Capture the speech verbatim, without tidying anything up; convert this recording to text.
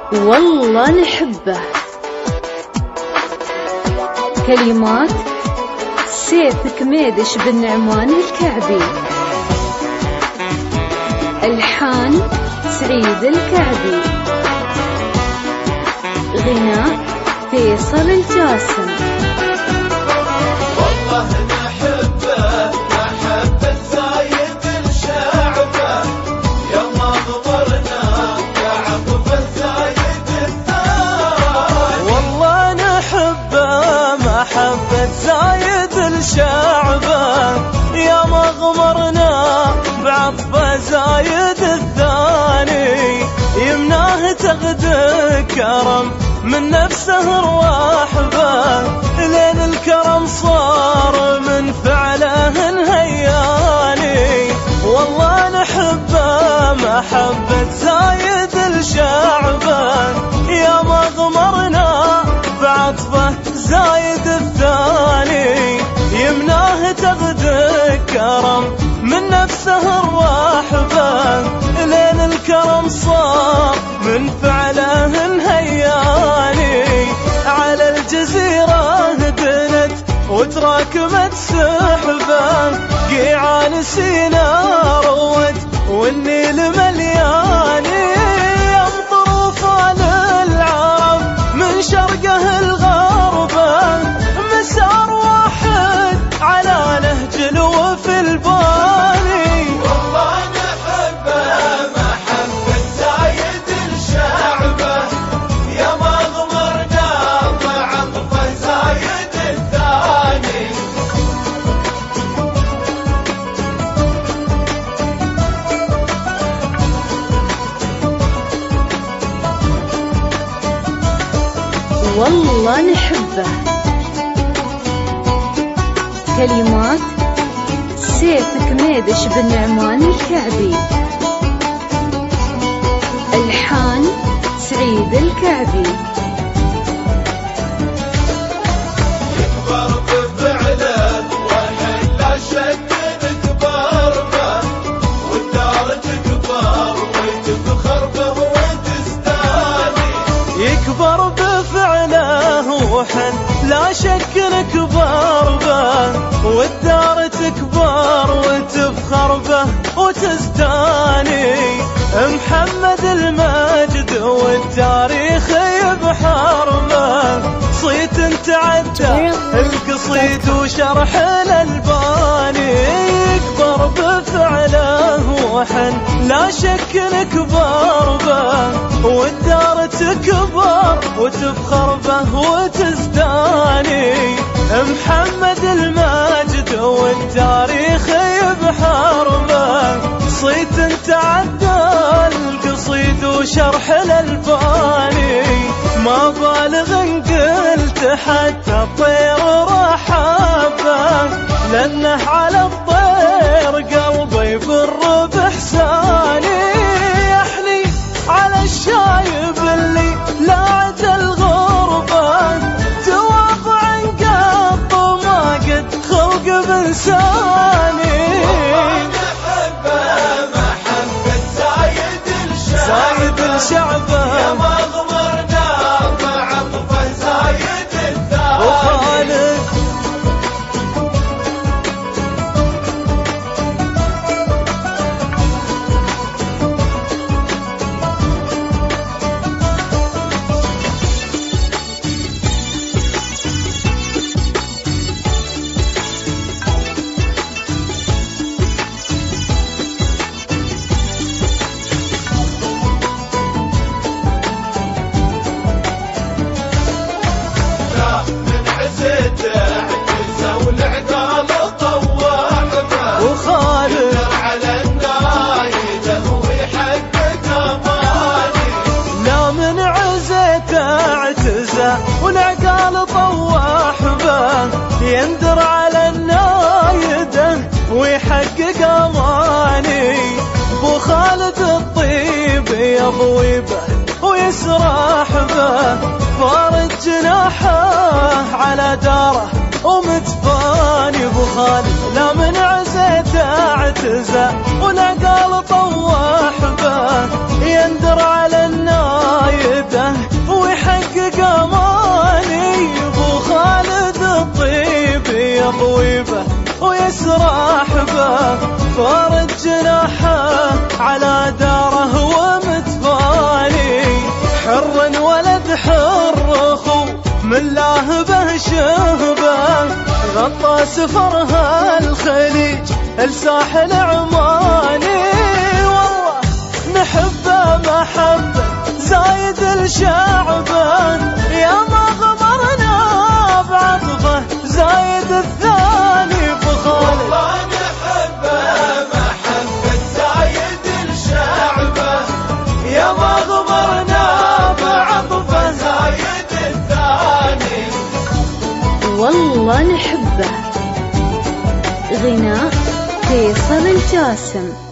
والله نحبه. كلمات سيف كميدش بن نعمان الكعبي. ألحان سعيد الكعبي. غناء فيصل الجاسم. والله نحبه محبة زايد الشعبه، يا ما غمرنا كعطف الزايد الثاني. والله نحبه محبة زايد الشعبه، يا ما غمرنا بعطفه زايد الثاني. يمناه تغدى كرم من نفسه ارواح به، لين الكرم صار من فعله انهياني. والله نحبه محبة زايد الشعبه، يا ما غمرنا بعطفه زايد الثاني. يمناه تغدى كرم من نفسه ارواح به، لين الكرم صار من فعله انهياني. على الجزيرة دنت وتراكمت سحبه، قيعان سينا روت والنيل ملياني. يمطر وفال العرب من شرقه الغربه، مسار واحد على نهج الوف الباني. والله نحبه محبة زايد الشعبه، يا ما غمرنا بعطفه زايد الثاني. والله نحبه. كلمات سيف كميدش بن نعمان الكعبي. ألحان سعيد الكعبي. يكبر بفعله وحن لا شك نكبر به، والدار تكبر وتفخر به وتستاني. يكبر بفعله وحن لا شك نكبر به، والدار تكبر وتفخر به وتزداني. محمد المجد والتاريخ يبحر به، صيت تعدى القصيد وشرح الألباني. يكبر بفعله وحن لا شك نكبر به، والدار تكبر وتفخر به وتزداني. محمد المجد والتاريخ يبحر به، صيت تعدى القصيد وشرح الألباني. ما بالغ ان قلت حتى الطير رحبه، لانه على الطير قلبي يفر باحساني. يحني على الشايب اللي لاعت الغربه، توافع قط وما قد خلق بانساني. زايد الشعبه، يا ما غمرنا بعطفه زايد الثاني. وخالد والعقال طواح به، يندر على النايده ويحقق اماني. بو خالد الطيب يضوي به ويسرح به، فارد جناحه على داره ومتفاني. بو خالد لا من عزيته اعتزى، والعقال طواح به، يندر على النايده نسرح به فارد جناحه على داره ومتفاني حر ولد حر اخو من لاهبه شهبه غطى سفرها الخليج الساحل عماني والله نحبه محبه زايد الشعبه يا ما غمرنا بعطفه زايد الثاني بخالد والله نحبه محبة زايد الشعبه يا ما غمرنا بعطفه زايد الثاني والله نحبه. غناء فيصل الجاسم.